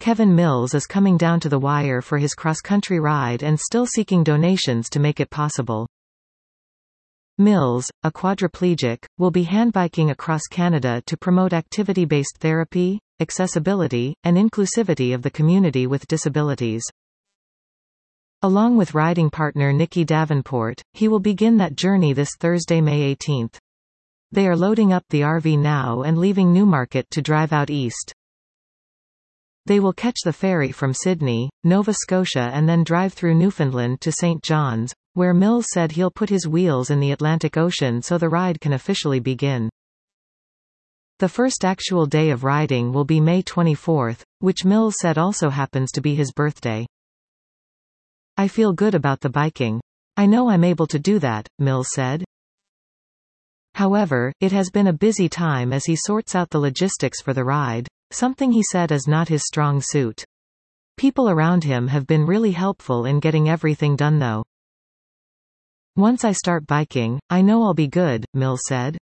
Kevin Mills is coming down to the wire for his cross-country ride and still seeking donations to make it possible. Mills, a quadriplegic, will be handbiking across Canada to promote activity-based therapy, accessibility, and inclusivity of the community with disabilities. Along with riding partner Nikki Davenport, he will begin that journey this Thursday, May 18. They are loading up the RV now and leaving Newmarket to drive out east. They will catch the ferry from Sydney, Nova Scotia and then drive through Newfoundland to St. John's, where Mills said he'll put his wheels in the Atlantic Ocean so the ride can officially begin. The first actual day of riding will be May 24, which Mills said also happens to be his birthday. "I feel good about the biking. I know I'm able to do that," Mills said. However, it has been a busy time as he sorts out the logistics for the ride, something he said is not his strong suit. People around him have been really helpful in getting everything done though. "Once I start biking, I know I'll be good," Mills said.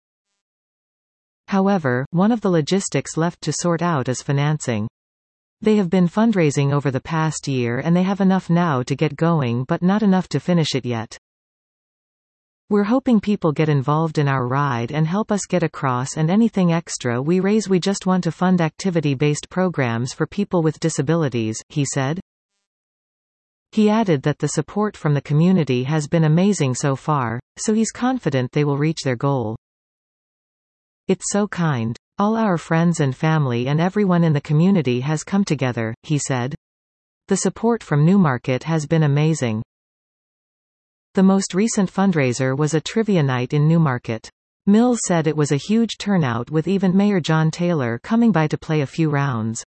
However, one of the logistics left to sort out is financing. They have been fundraising over the past year and they have enough now to get going but not enough to finish it yet. "We're hoping people get involved in our ride and help us get across, and anything extra we raise we just want to fund activity-based programs for people with disabilities," he said. He added that the support from the community has been amazing so far, so he's confident they will reach their goal. "It's so kind. All our friends and family and everyone in the community has come together," he said. "The support from Newmarket has been amazing." The most recent fundraiser was a trivia night in Newmarket. Mills said it was a huge turnout with even Mayor John Taylor coming by to play a few rounds.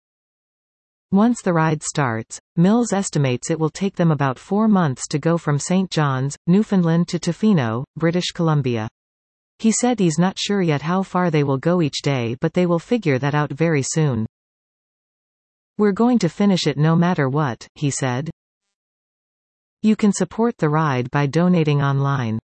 Once the ride starts, Mills estimates it will take them about 4 months to go from St. John's, Newfoundland to Tofino, British Columbia. He said he's not sure yet how far they will go each day, but they will figure that out very soon. "We're going to finish it no matter what," he said. You can support the ride by donating online.